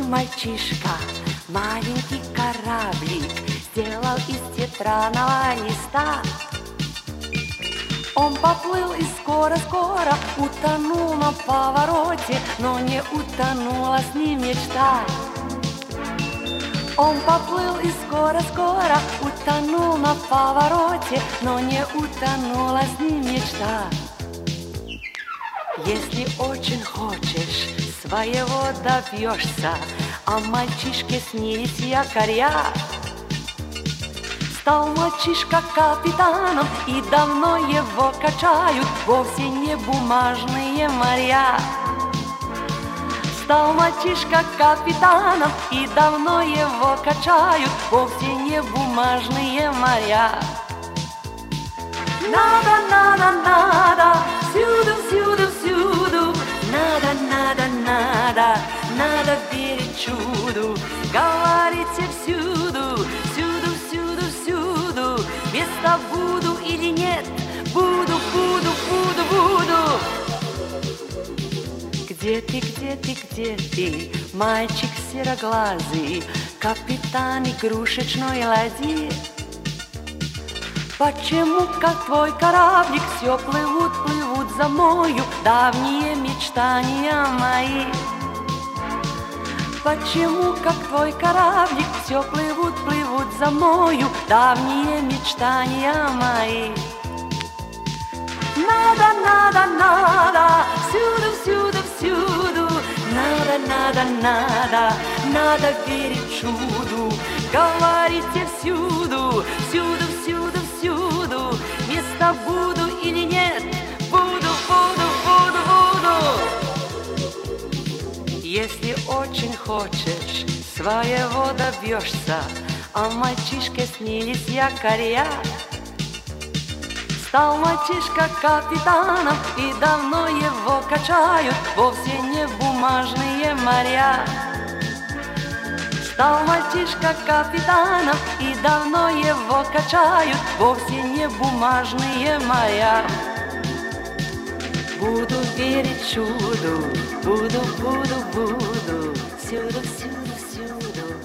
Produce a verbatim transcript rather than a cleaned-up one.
мальчишка маленький кораблик сделал из тетрадного листа. Он поплыл и скоро-скоро утонул на повороте, но не утонула с ним мечта. Он поплыл и скоро-скоро утонул на повороте, но не утонула с ним мечта. Если очень хочешь, своего добьешься, а мальчишке снились якоря. Стал мальчишка капитаном, и давно его качают вовсе не бумажные моря. Стал мальчишка капитаном, и давно его качают вовсе не бумажные моря. Надо, надо, надо, всюду, всюду, всюду. Надо, надо, надо, надо верить чуду. Говорите всюду, всюду, всюду, всюду. Вместо буду или нет, буду, буду, буду, буду. Где ты, где ты, где ты, мальчик сероглазый, капитан игрушечной ладьи? Почему, как твой кораблик, все плывут, плывут за мною давние мечтания мои? Почему, как твой кораблик, все плывут, плывут за мною давние мечтания мои? Надо, надо, надо, всюду, всюду, всюду. Надо, надо, надо, надо верить чуду. Говорите всюду, всюду, всюду, всюду. Место буду или нет, буду, буду, буду, буду. Если очень хочешь, своего добьешься, а мальчишке снились якоря. Стал мальчишка капитаном, и давно его качают вовсе не бумажные моря. Стал мальчишка капитаном, и давно его качают вовсе не бумажные моря. Буду верить чуду, буду, буду, буду, всюду, всюду, всюду.